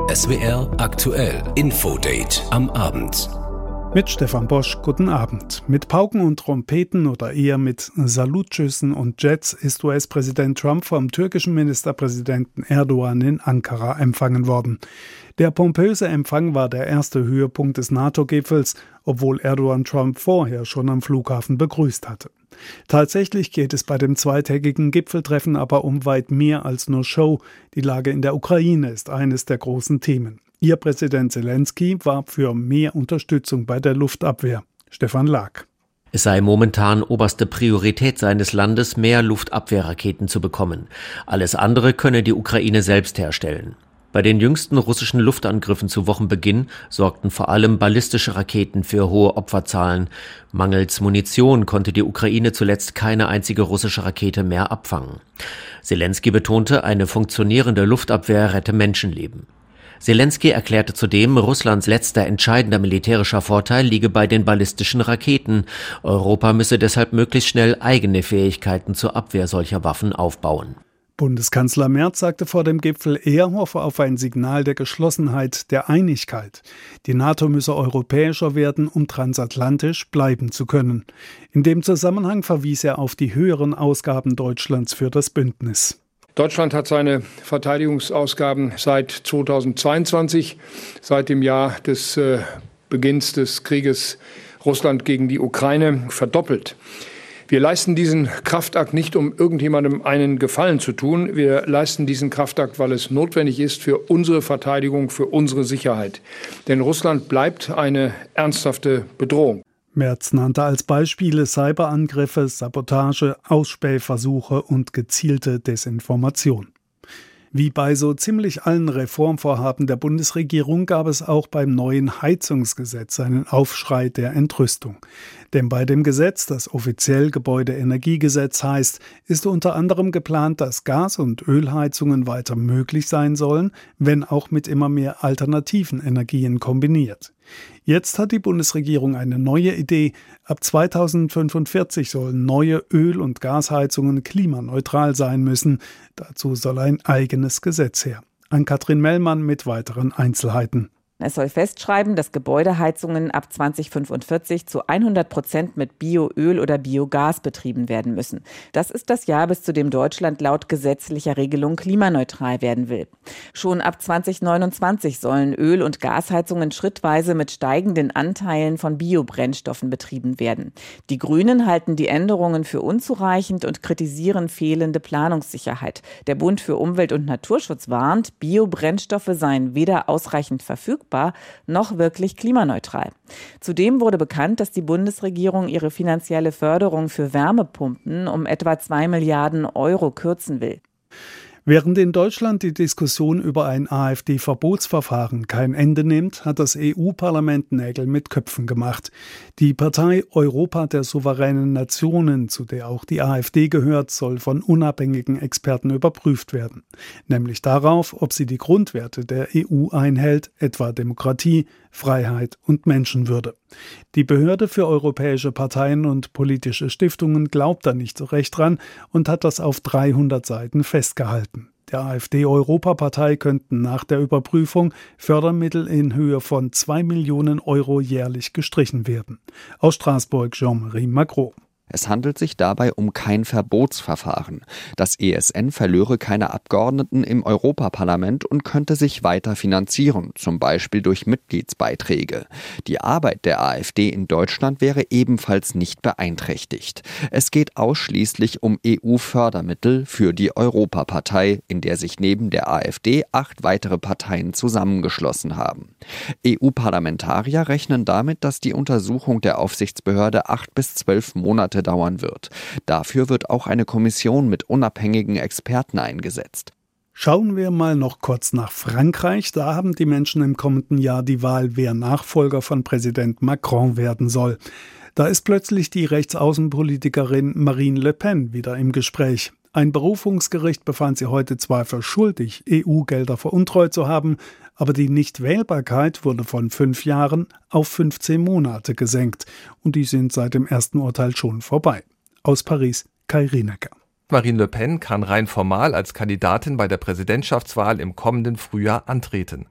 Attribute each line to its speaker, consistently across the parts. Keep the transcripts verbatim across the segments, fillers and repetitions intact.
Speaker 1: S W R aktuell Infodate am Abend.
Speaker 2: Mit Stefan Bosch, guten Abend. Mit Pauken und Trompeten oder eher mit Salutschüssen und Jets ist U S-Präsident Trump vom türkischen Ministerpräsidenten Erdogan in Ankara empfangen worden. Der pompöse Empfang war der erste Höhepunkt des NATO-Gipfels, obwohl Erdogan Trump vorher schon am Flughafen begrüßt hatte. Tatsächlich geht es bei dem zweitägigen Gipfeltreffen aber um weit mehr als nur Show. Die Lage in der Ukraine ist eines der großen Themen. Ihr Präsident Zelensky war für mehr Unterstützung bei der Luftabwehr. Stefan Lag.
Speaker 3: Es sei momentan oberste Priorität seines Landes, mehr Luftabwehrraketen zu bekommen. Alles andere könne die Ukraine selbst herstellen. Bei den jüngsten russischen Luftangriffen zu Wochenbeginn sorgten vor allem ballistische Raketen für hohe Opferzahlen. Mangels Munition konnte die Ukraine zuletzt keine einzige russische Rakete mehr abfangen. Zelensky betonte, eine funktionierende Luftabwehr rette Menschenleben. Zelensky erklärte zudem, Russlands letzter entscheidender militärischer Vorteil liege bei den ballistischen Raketen. Europa müsse deshalb möglichst schnell eigene Fähigkeiten zur Abwehr solcher Waffen aufbauen.
Speaker 2: Bundeskanzler Merz sagte vor dem Gipfel, er hoffe auf ein Signal der Geschlossenheit, der Einigkeit. Die NATO müsse europäischer werden, um transatlantisch bleiben zu können. In dem Zusammenhang verwies er auf die höheren Ausgaben Deutschlands für das Bündnis.
Speaker 4: Deutschland hat seine Verteidigungsausgaben seit zweitausendzweiundzwanzig, seit dem Jahr des äh, Beginns des Krieges Russland gegen die Ukraine, verdoppelt. Wir leisten diesen Kraftakt nicht, um irgendjemandem einen Gefallen zu tun. Wir leisten diesen Kraftakt, weil es notwendig ist für unsere Verteidigung, für unsere Sicherheit. Denn Russland bleibt eine ernsthafte Bedrohung.
Speaker 2: Merz nannte als Beispiele Cyberangriffe, Sabotage, Ausspähversuche und gezielte Desinformation. Wie bei so ziemlich allen Reformvorhaben der Bundesregierung gab es auch beim neuen Heizungsgesetz einen Aufschrei der Entrüstung. Denn bei dem Gesetz, das offiziell Gebäudeenergiegesetz heißt, ist unter anderem geplant, dass Gas- und Ölheizungen weiter möglich sein sollen, wenn auch mit immer mehr alternativen Energien kombiniert. Jetzt hat die Bundesregierung eine neue Idee. Ab zweitausendfünfundvierzig sollen neue Öl- und Gasheizungen klimaneutral sein müssen. Dazu soll ein eigenes Gesetz her. Ann-Kathrin Mellmann mit weiteren Einzelheiten.
Speaker 5: Es soll festschreiben, dass Gebäudeheizungen ab zweitausendfünfundvierzig zu hundert Prozent mit Bioöl oder Biogas betrieben werden müssen. Das ist das Jahr, bis zu dem Deutschland laut gesetzlicher Regelung klimaneutral werden will. Schon ab zweitausendneunundzwanzig sollen Öl- und Gasheizungen schrittweise mit steigenden Anteilen von Biobrennstoffen betrieben werden. Die Grünen halten die Änderungen für unzureichend und kritisieren fehlende Planungssicherheit. Der Bund für Umwelt und Naturschutz warnt, Biobrennstoffe seien weder ausreichend verfügbar noch wirklich klimaneutral. Zudem wurde bekannt, dass die Bundesregierung ihre finanzielle Förderung für Wärmepumpen um etwa zwei Milliarden Euro kürzen will.
Speaker 2: Während in Deutschland die Diskussion über ein AfD-Verbotsverfahren kein Ende nimmt, hat das E U-Parlament Nägel mit Köpfen gemacht. Die Partei Europa der souveränen Nationen, zu der auch die AfD gehört, soll von unabhängigen Experten überprüft werden. Nämlich darauf, ob sie die Grundwerte der E U einhält, etwa Demokratie, Freiheit und Menschenwürde. Die Behörde für europäische Parteien und politische Stiftungen glaubt da nicht so recht dran und hat das auf dreihundert Seiten festgehalten. Der AfD-Europapartei könnten nach der Überprüfung Fördermittel in Höhe von zwei Millionen Euro jährlich gestrichen werden. Aus Straßburg Jean-Marie Macron.
Speaker 6: Es handelt sich dabei um kein Verbotsverfahren. Das E S N verlöre keine Abgeordneten im Europaparlament und könnte sich weiter finanzieren, zum Beispiel durch Mitgliedsbeiträge. Die Arbeit der AfD in Deutschland wäre ebenfalls nicht beeinträchtigt. Es geht ausschließlich um E U-Fördermittel für die Europapartei, in der sich neben der AfD acht weitere Parteien zusammengeschlossen haben. E U-Parlamentarier rechnen damit, dass die Untersuchung der Aufsichtsbehörde acht bis zwölf Monate dauern wird. Dafür wird auch eine Kommission mit unabhängigen Experten eingesetzt.
Speaker 2: Schauen wir mal noch kurz nach Frankreich. Da haben die Menschen im kommenden Jahr die Wahl, wer Nachfolger von Präsident Macron werden soll. Da ist plötzlich die Rechtsaußenpolitikerin Marine Le Pen wieder im Gespräch. Ein Berufungsgericht befand sie heute zwar für schuldig, E U-Gelder veruntreut zu haben, aber die Nichtwählbarkeit wurde von fünf Jahren auf fünfzehn Monate gesenkt. Und die sind seit dem ersten Urteil schon vorbei. Aus Paris, Kai Rienecker.
Speaker 7: Marine Le Pen kann rein formal als Kandidatin bei der Präsidentschaftswahl im kommenden Frühjahr antreten.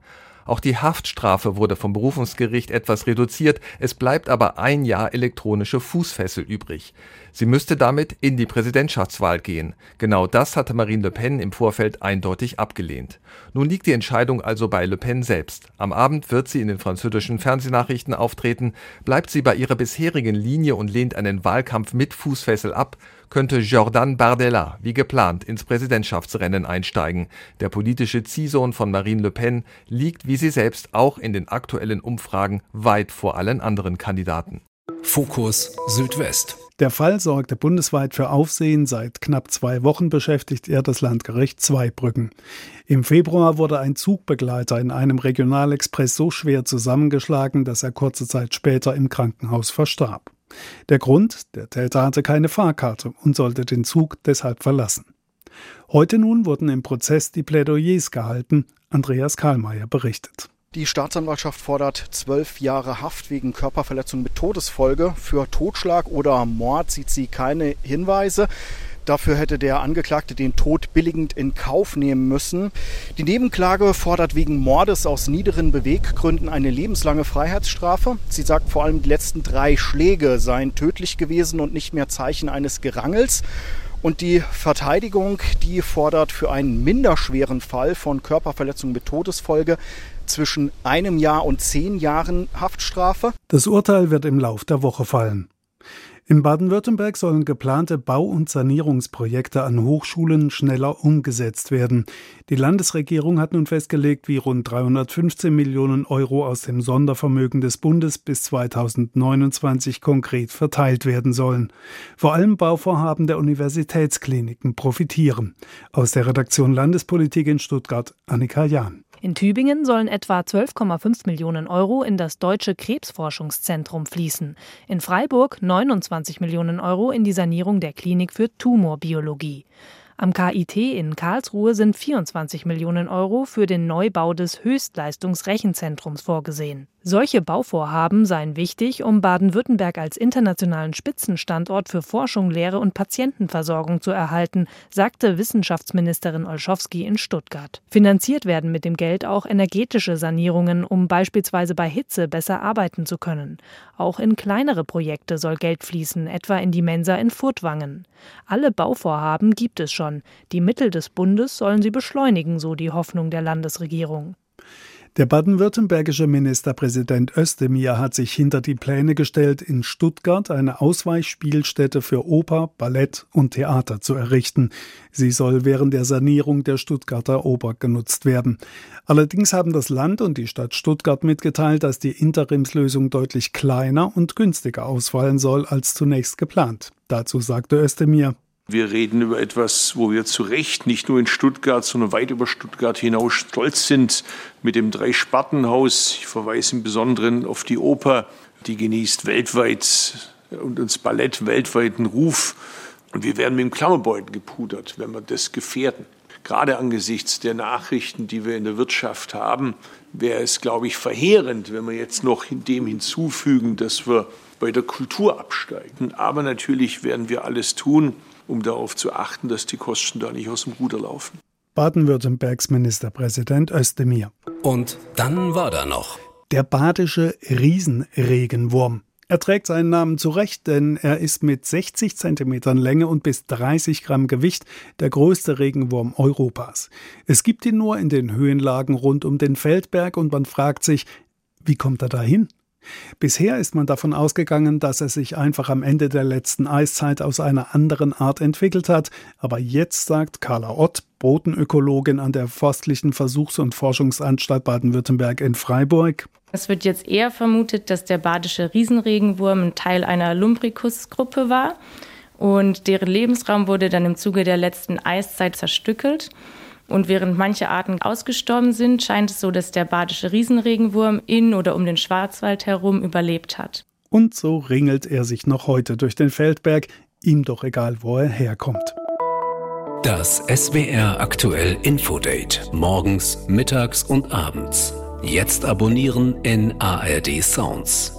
Speaker 7: Auch die Haftstrafe wurde vom Berufungsgericht etwas reduziert. Es bleibt aber ein Jahr elektronische Fußfessel übrig. Sie müsste damit in die Präsidentschaftswahl gehen. Genau das hatte Marine Le Pen im Vorfeld eindeutig abgelehnt. Nun liegt die Entscheidung also bei Le Pen selbst. Am Abend wird sie in den französischen Fernsehnachrichten auftreten. Bleibt sie bei ihrer bisherigen Linie und lehnt einen Wahlkampf mit Fußfessel ab, könnte Jordan Bardella wie geplant ins Präsidentschaftsrennen einsteigen. Der politische Ziehsohn von Marine Le Pen liegt, wie sie selbst, auch in den aktuellen Umfragen weit vor allen anderen Kandidaten.
Speaker 1: Fokus Südwest.
Speaker 2: Der Fall sorgte bundesweit für Aufsehen. Seit knapp zwei Wochen beschäftigt er das Landgericht Zweibrücken. Im Februar wurde ein Zugbegleiter in einem Regionalexpress so schwer zusammengeschlagen, dass er kurze Zeit später im Krankenhaus verstarb. Der Grund: Der Täter hatte keine Fahrkarte und sollte den Zug deshalb verlassen. Heute nun wurden im Prozess die Plädoyers gehalten. Andreas Kahlmeier berichtet.
Speaker 8: Die Staatsanwaltschaft fordert zwölf Jahre Haft wegen Körperverletzung mit Todesfolge. Für Totschlag oder Mord sieht sie keine Hinweise. Dafür hätte der Angeklagte den Tod billigend in Kauf nehmen müssen. Die Nebenklage fordert wegen Mordes aus niederen Beweggründen eine lebenslange Freiheitsstrafe. Sie sagt vor allem, die letzten drei Schläge seien tödlich gewesen und nicht mehr Zeichen eines Gerangels. Und die Verteidigung, die fordert für einen minderschweren Fall von Körperverletzung mit Todesfolge zwischen einem Jahr und zehn Jahren Haftstrafe.
Speaker 2: Das Urteil wird im Lauf der Woche fallen. In Baden-Württemberg sollen geplante Bau- und Sanierungsprojekte an Hochschulen schneller umgesetzt werden. Die Landesregierung hat nun festgelegt, wie rund dreihundertfünfzehn Millionen Euro aus dem Sondervermögen des Bundes bis zweitausendneunundzwanzig konkret verteilt werden sollen. Vor allem Bauvorhaben der Universitätskliniken profitieren. Aus der Redaktion Landespolitik in Stuttgart, Annika Jahn.
Speaker 9: In Tübingen sollen etwa zwölf Komma fünf Millionen Euro in das Deutsche Krebsforschungszentrum fließen. In Freiburg neunundzwanzig Millionen Euro in die Sanierung der Klinik für Tumorbiologie. Am K I T in Karlsruhe sind vierundzwanzig Millionen Euro für den Neubau des Höchstleistungsrechenzentrums vorgesehen. Solche Bauvorhaben seien wichtig, um Baden-Württemberg als internationalen Spitzenstandort für Forschung, Lehre und Patientenversorgung zu erhalten, sagte Wissenschaftsministerin Olschowski in Stuttgart. Finanziert werden mit dem Geld auch energetische Sanierungen, um beispielsweise bei Hitze besser arbeiten zu können. Auch in kleinere Projekte soll Geld fließen, etwa in die Mensa in Furtwangen. Alle Bauvorhaben gibt es schon. Die Mittel des Bundes sollen sie beschleunigen, so die Hoffnung der Landesregierung.
Speaker 2: Der baden-württembergische Ministerpräsident Özdemir hat sich hinter die Pläne gestellt, in Stuttgart eine Ausweichspielstätte für Oper, Ballett und Theater zu errichten. Sie soll während der Sanierung der Stuttgarter Oper genutzt werden. Allerdings haben das Land und die Stadt Stuttgart mitgeteilt, dass die Interimslösung deutlich kleiner und günstiger ausfallen soll als zunächst geplant. Dazu sagte Özdemir:
Speaker 10: Wir reden über etwas, wo wir zu Recht nicht nur in Stuttgart, sondern weit über Stuttgart hinaus stolz sind mit dem Drei-Sparten-Haus. Ich verweise im Besonderen auf die Oper, die genießt weltweit und das Ballett weltweiten Ruf. Und wir werden mit dem Klammerbeutel gepudert, wenn wir das gefährden. Gerade angesichts der Nachrichten, die wir in der Wirtschaft haben, wäre es, glaube ich, verheerend, wenn wir jetzt noch dem hinzufügen, dass wir bei der Kultur absteigen. Aber natürlich werden wir alles tun, um darauf zu achten, dass die Kosten da nicht aus dem Ruder laufen.
Speaker 2: Baden-Württembergs Ministerpräsident Özdemir.
Speaker 1: Und dann war da noch
Speaker 2: der badische Riesenregenwurm. Er trägt seinen Namen zu Recht, denn er ist mit sechzig Zentimetern Länge und bis dreißig Gramm Gewicht der größte Regenwurm Europas. Es gibt ihn nur in den Höhenlagen rund um den Feldberg und man fragt sich, wie kommt er dahin? Bisher ist man davon ausgegangen, dass er sich einfach am Ende der letzten Eiszeit aus einer anderen Art entwickelt hat. Aber jetzt sagt Carla Ott, Bodenökologin an der Forstlichen Versuchs- und Forschungsanstalt Baden-Württemberg in Freiburg:
Speaker 11: Es wird jetzt eher vermutet, dass der badische Riesenregenwurm ein Teil einer Lumbricus-Gruppe war. Und deren Lebensraum wurde dann im Zuge der letzten Eiszeit zerstückelt. Und während manche Arten ausgestorben sind, scheint es so, dass der badische Riesenregenwurm in oder um den Schwarzwald herum überlebt hat.
Speaker 2: Und so ringelt er sich noch heute durch den Feldberg, ihm doch egal, wo er herkommt.
Speaker 1: Das S W R Aktuell Infodate. Morgens, mittags und abends. Jetzt abonnieren in A R D Sounds.